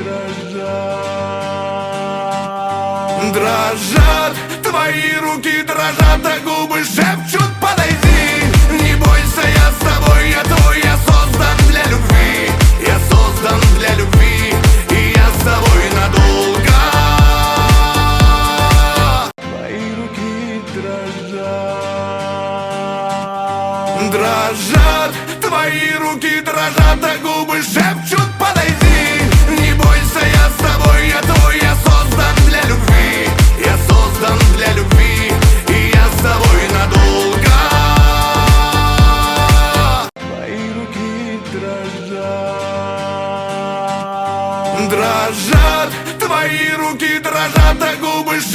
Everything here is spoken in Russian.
дрожат, твои руки дрожат, а губы шепчут: подойди. Не бойся, я с тобой, я твой, я создан для любви. Я создан для любви, и я с тобой надолго. Мои руки дрожат, твои руки дрожат, а губы шепчут: подойди. Не бойся, я с тобой, я твой, я создан для любви. Я создан для любви, и я с тобой надолго. Мои руки дрожат, твои руки дрожат, а губы